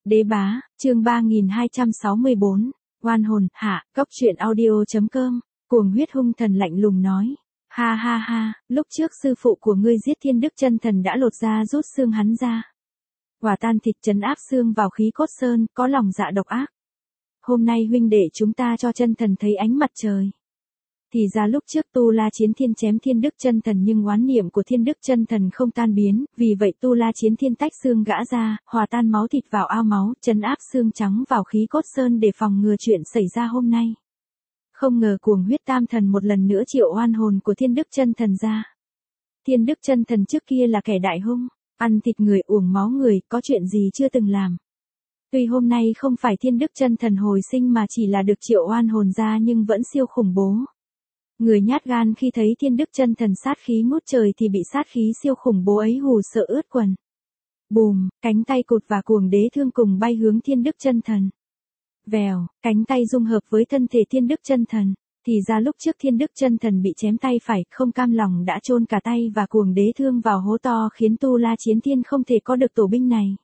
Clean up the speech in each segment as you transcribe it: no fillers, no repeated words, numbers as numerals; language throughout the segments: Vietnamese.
Đế bá, chương 3264, oan hồn, hạ, cốc truyện audio.com, cuồng huyết hung thần lạnh lùng nói. Ha ha ha, lúc trước sư phụ của ngươi giết Thiên Đức Chân Thần đã lột da rút xương hắn ra. Hòa tan thịt trấn áp xương vào khí cốt sơn, có lòng dạ độc ác. Hôm nay huynh đệ chúng ta cho chân thần thấy ánh mặt trời. Thì ra lúc trước Tu La Chiến Thiên chém Thiên Đức Chân Thần nhưng oán niệm của Thiên Đức Chân Thần không tan biến, vì vậy Tu La Chiến Thiên tách xương gã ra, hòa tan máu thịt vào ao máu, trấn áp xương trắng vào khí cốt sơn để phòng ngừa chuyện xảy ra hôm nay. Không ngờ cuồng huyết tam thần một lần nữa triệu oan hồn của Thiên Đức Chân Thần ra. Thiên Đức Chân Thần trước kia là kẻ đại hung, ăn thịt người uổng máu người, có chuyện gì chưa từng làm. Tuy hôm nay không phải Thiên Đức Chân Thần hồi sinh mà chỉ là được triệu oan hồn ra nhưng vẫn siêu khủng bố. Người nhát gan khi thấy Thiên Đức Chân Thần sát khí ngút trời thì bị sát khí siêu khủng bố ấy hù sợ ướt quần. Bùm, cánh tay cụt và cuồng đế thương cùng bay hướng Thiên Đức Chân Thần. Vèo, cánh tay dung hợp với thân thể Thiên Đức Chân Thần. Thì ra lúc trước Thiên Đức Chân Thần bị chém tay phải, không cam lòng đã chôn cả tay và cuồng đế thương vào hố to khiến Tu La Chiến Thiên không thể có được tổ binh này.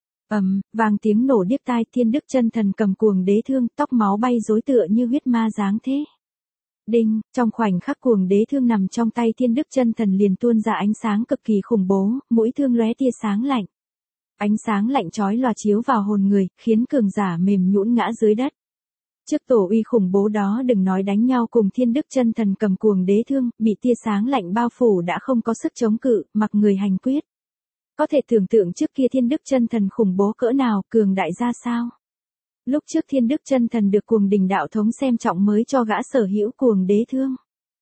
Vang tiếng nổ điếc tai, Thiên Đức Chân Thần cầm cuồng đế thương, tóc máu bay rối tựa như huyết ma dáng thế. Đinh, trong khoảnh khắc cuồng đế thương nằm trong tay Thiên Đức Chân Thần liền tuôn ra ánh sáng cực kỳ khủng bố, mũi thương lóe tia sáng lạnh. Ánh sáng lạnh chói lòa chiếu vào hồn người, khiến cường giả mềm nhũn ngã dưới đất. Trước tổ uy khủng bố đó đừng nói đánh nhau cùng Thiên Đức Chân Thần cầm cuồng đế thương, bị tia sáng lạnh bao phủ đã không có sức chống cự, mặc người hành quyết. Có thể tưởng tượng trước kia Thiên Đức Chân Thần khủng bố cỡ nào, cường đại ra sao. Lúc trước Thiên Đức Chân Thần được Cuồng Đình đạo thống xem trọng mới cho gã sở hữu cuồng đế thương.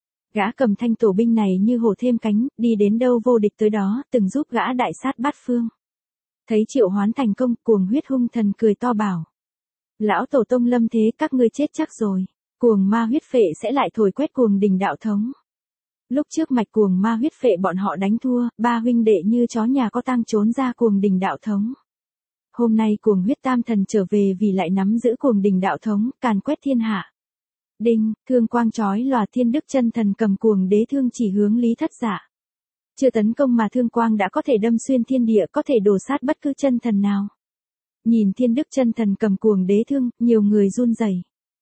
Gã cầm thanh tổ binh này như hổ thêm cánh, đi đến đâu vô địch tới đó, từng giúp gã đại sát bát phương. Thấy triệu hoán thành công, cuồng huyết hung thần cười to bảo. Lão tổ tông lâm thế, các ngươi chết chắc rồi. Cuồng ma huyết phệ sẽ lại thổi quét Cuồng Đình đạo thống. Lúc trước mạch cuồng ma huyết phệ bọn họ đánh thua, ba huynh đệ như chó nhà có tang trốn ra Cuồng Đình đạo thống. Hôm nay cuồng huyết tam thần trở về vì lại nắm giữ Cuồng Đình đạo thống, càn quét thiên hạ. Đinh, thương quang chói lòa, Thiên Đức Chân Thần cầm cuồng đế thương chỉ hướng Lý Thất Dạ. Chưa tấn công mà thương quang đã có thể đâm xuyên thiên địa, có thể đổ sát bất cứ chân thần nào. Nhìn Thiên Đức Chân Thần cầm cuồng đế thương, nhiều người run rẩy.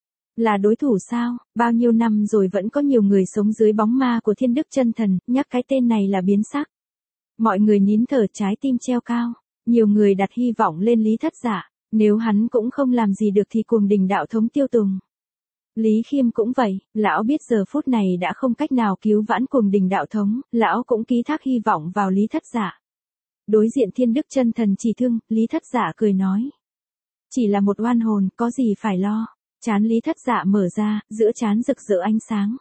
Là đối thủ sao? Bao nhiêu năm rồi vẫn có nhiều người sống dưới bóng ma của Thiên Đức Chân Thần, nhắc cái tên này là biến sắc. Mọi người nín thở, trái tim treo cao. Nhiều người đặt hy vọng lên Lý Thất Dạ, nếu hắn cũng không làm gì được thì Cuồng Đình đạo thống tiêu tùng. Lý Khiêm cũng vậy, lão biết giờ phút này đã không cách nào cứu vãn Cuồng Đình đạo thống, lão cũng ký thác hy vọng vào Lý Thất Dạ. Đối diện Thiên Đức Chân Thần chỉ thương, Lý Thất Dạ cười nói. Chỉ là một oan hồn, có gì phải lo. Trán Lý Thất Dạ mở ra, giữa trán rực rỡ ánh sáng.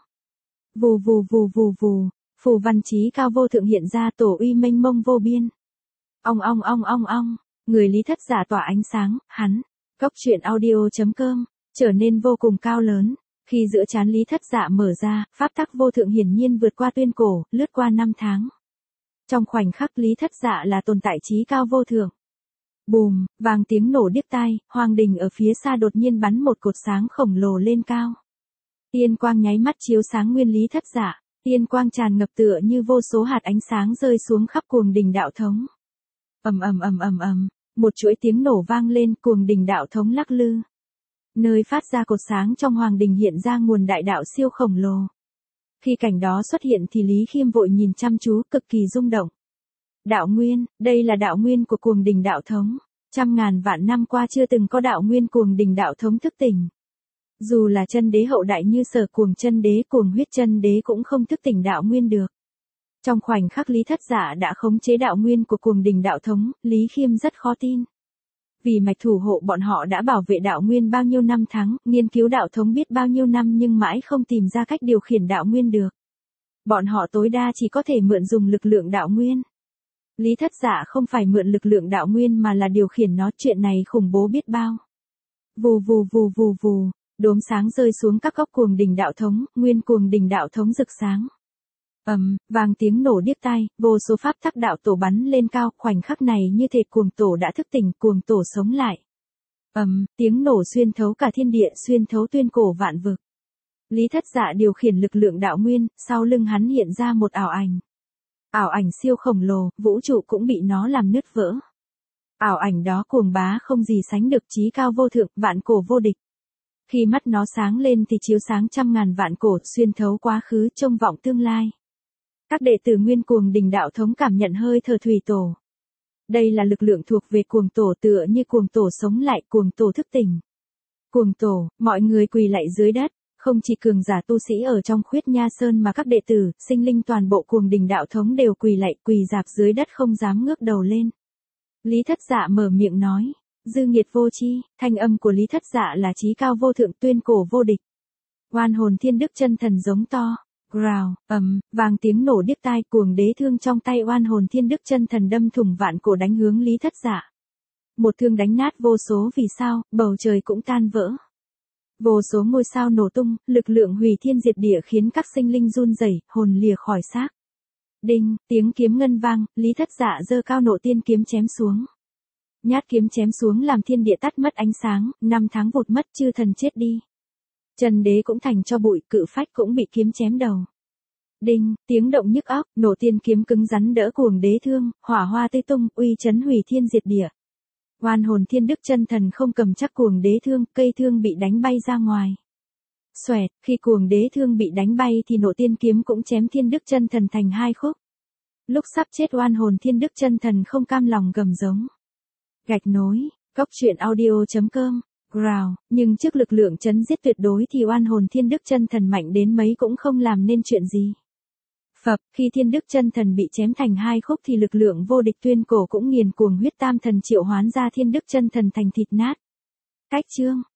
Vù vù vù vù vù, phù văn chí cao vô thượng hiện ra, tổ uy mênh mông vô biên. Ong ong ong ong ong, người Lý Thất Dạ tỏa ánh sáng, hắn, cốc truyện audio.com, trở nên vô cùng cao lớn. Khi giữa trán Lý Thất Dạ mở ra, pháp tắc vô thượng hiển nhiên vượt qua tuyên cổ, lướt qua năm tháng. Trong khoảnh khắc Lý Thất Dạ là tồn tại chí cao vô thượng. Bùm, vang tiếng nổ điếc tai, hoàng đình ở phía xa đột nhiên bắn một cột sáng khổng lồ lên cao. Tiên quang nháy mắt chiếu sáng nguyên Lý Thất Dạ, tiên quang tràn ngập tựa như vô số hạt ánh sáng rơi xuống khắp Cuồng Đình đạo thống. Một chuỗi tiếng nổ vang lên, Cuồng Đình đạo thống lắc lư. Nơi phát ra cột sáng trong hoàng đình hiện ra nguồn đại đạo siêu khổng lồ. Khi cảnh đó xuất hiện thì Lý Khiêm vội nhìn chăm chú, cực kỳ rung động. Đạo nguyên, đây là đạo nguyên của Cuồng Đình đạo thống. Trăm ngàn vạn năm qua chưa từng có đạo nguyên Cuồng Đình đạo thống thức tỉnh. Dù là chân đế hậu đại như Sở Cuồng chân đế, Cuồng huyết chân đế cũng không thức tỉnh đạo nguyên được. Trong khoảnh khắc Lý Thất Dạ đã khống chế đạo nguyên của Cuồng Đình đạo thống, Lý Khiêm rất khó tin. Vì mạch thủ hộ bọn họ đã bảo vệ đạo nguyên bao nhiêu năm tháng, nghiên cứu đạo thống biết bao nhiêu năm nhưng mãi không tìm ra cách điều khiển đạo nguyên được. Bọn họ tối đa chỉ có thể mượn dùng lực lượng đạo nguyên. Lý Thất Dạ không phải mượn lực lượng đạo nguyên mà là điều khiển nó, chuyện này khủng bố biết bao. Vù vù vù vù vù, đốm sáng rơi xuống các góc Cuồng Đình đạo thống, nguyên Cuồng Đình đạo thống rực sáng. Vang tiếng nổ điếc tai, vô số pháp tắc đạo tổ bắn lên cao, khoảnh khắc này như thể cuồng tổ đã thức tỉnh, cuồng tổ sống lại. Tiếng nổ xuyên thấu cả thiên địa, xuyên thấu tuyên cổ vạn vực. Lý Thất Dạ điều khiển lực lượng đạo nguyên, sau lưng hắn hiện ra một ảo ảnh. Ảo ảnh siêu khổng lồ, vũ trụ cũng bị nó làm nứt vỡ. Ảo ảnh đó cuồng bá không gì sánh được, chí cao vô thượng, vạn cổ vô địch. Khi mắt nó sáng lên thì chiếu sáng trăm ngàn vạn cổ, xuyên thấu quá khứ, trông vọng tương lai. Các đệ tử Nguyên Cuồng Đình đạo thống cảm nhận hơi thở thủy tổ. Đây là lực lượng thuộc về cuồng tổ, tựa như cuồng tổ sống lại, cuồng tổ thức tỉnh. Cuồng tổ, mọi người quỳ lạy dưới đất, không chỉ cường giả tu sĩ ở trong Khuyết Nha Sơn mà các đệ tử, sinh linh toàn bộ Cuồng Đình đạo thống đều quỳ lạy, quỳ rạp dưới đất không dám ngước đầu lên. Lý Thất Dạ mở miệng nói, dư nghiệt vô chi, thanh âm của Lý Thất Dạ là chí cao vô thượng, tuyên cổ vô địch. Oan hồn thiên đức chân thần giống to, rào, vang tiếng nổ điếc tai, cuồng đế thương trong tay oan hồn thiên đức chân thần đâm thủng vạn cổ đánh hướng Lý Thất Dạ. Một thương đánh nát vô số vì sao, bầu trời cũng tan vỡ. Vô số ngôi sao nổ tung, lực lượng hủy thiên diệt địa khiến các sinh linh run rẩy, hồn lìa khỏi xác. Đinh, tiếng kiếm ngân vang, Lý Thất Dạ giơ cao nộ tiên kiếm chém xuống. Nhát kiếm chém xuống làm thiên địa tắt mất ánh sáng, 5 tháng vụt mất, chư thần chết đi. Trần đế cũng thành cho bụi, cự phách cũng bị kiếm chém đầu. Đinh, tiếng động nhức óc, nộ tiên kiếm cứng rắn đỡ cuồng đế thương, hỏa hoa tây tung, uy chấn hủy thiên diệt địa. Oan hồn thiên đức chân thần không cầm chắc cuồng đế thương, cây thương bị đánh bay ra ngoài. Xoẹt, khi cuồng đế thương bị đánh bay thì nộ tiên kiếm cũng chém thiên đức chân thần thành 2 khúc. Lúc sắp chết oan hồn thiên đức chân thần không cam lòng gầm giống. Gạch nối, cốc truyện audio.com, ground, nhưng trước lực lượng chấn giết tuyệt đối thì oan hồn thiên đức chân thần mạnh đến mấy cũng không làm nên chuyện gì. Phập, khi thiên đức chân thần bị chém thành 2 khúc thì lực lượng vô địch tuyên cổ cũng nghiền cuồng huyết tam thần triệu hoán ra thiên đức chân thần thành thịt nát. Cách chương.